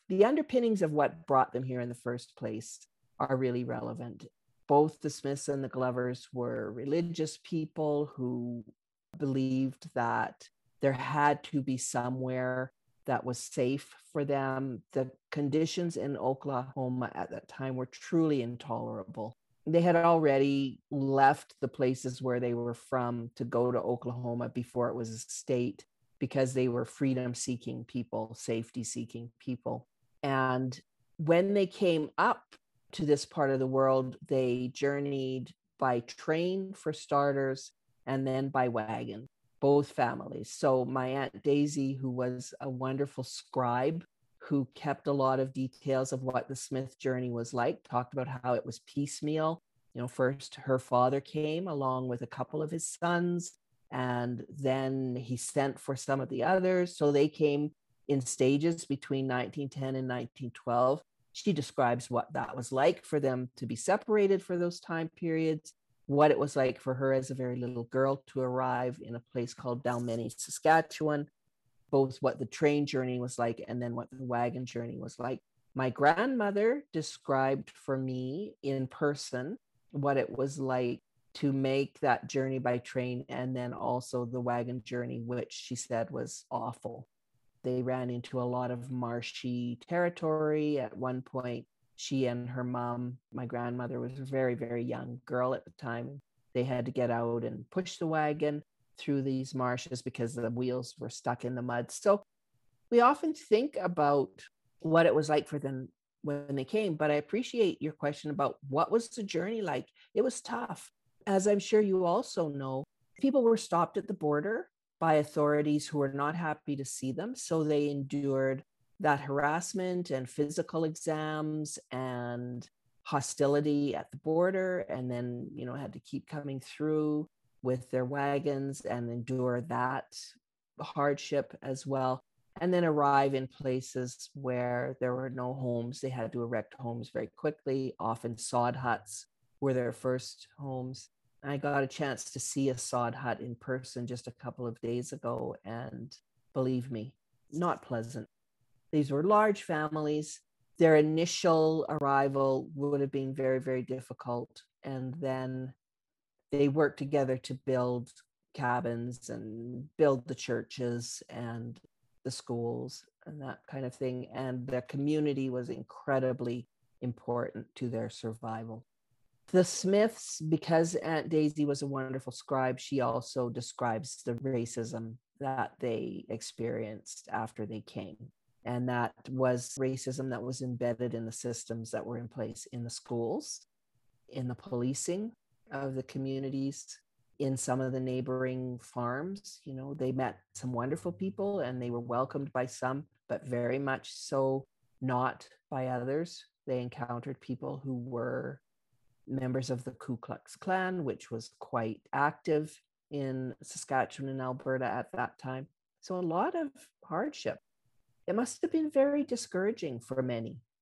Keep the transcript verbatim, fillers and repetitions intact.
the underpinnings of what brought them here in the first place are really relevant. Both the Smiths and the Glovers were religious people who believed that there had to be somewhere that was safe for them. The conditions in Oklahoma at that time were truly intolerable. They had already left the places where they were from to go to Oklahoma before it was a state because they were freedom seeking people, safety seeking people. And when they came up to this part of the world, they journeyed by train for starters and then by wagon, both families. So my Aunt Daisy, who was a wonderful scribe, who kept a lot of details of what the Smith journey was like, talked about how it was piecemeal. You know, first her father came along with a couple of his sons, and then he sent for some of the others. So they came in stages between nineteen ten and nineteen twelve. She describes what that was like for them to be separated for those time periods, what it was like for her as a very little girl to arrive in a place called Dalmeny, Saskatchewan, both what the train journey was like and then what the wagon journey was like. My grandmother described for me in person what it was like to make that journey by train and then also the wagon journey, which she said was awful. They ran into a lot of marshy territory. At one point, she and her mom, my grandmother was a very, very young girl at the time. They had to get out and push the wagon through these marshes because the wheels were stuck in the mud. So we often think about what it was like for them when they came, but I appreciate your question about what was the journey like. It was tough. As I'm sure you also know, people were stopped at the border by authorities who were not happy to see them. So they endured that harassment and physical exams and hostility at the border, and then, you know, had to keep coming through with their wagons and endure that hardship as well. And then arrive in places where there were no homes. They had to erect homes very quickly. Often sod huts were their first homes. I got a chance to see a sod hut in person just a couple of days ago, and believe me, not pleasant. These were large families. Their initial arrival would have been very, very difficult. And then they worked together to build cabins and build the churches and the schools and that kind of thing. And the community was incredibly important to their survival. The Smiths, because Aunt Daisy was a wonderful scribe, she also describes the racism that they experienced after they came. And that was racism that was embedded in the systems that were in place in the schools, in the policing of the communities, in some of the neighboring farms. You know, they met some wonderful people and they were welcomed by some, but very much so not by others. They encountered people who were members of the Ku Klux Klan, which was quite active in Saskatchewan and Alberta at that time. So a lot of hardship. It must have been very discouraging for many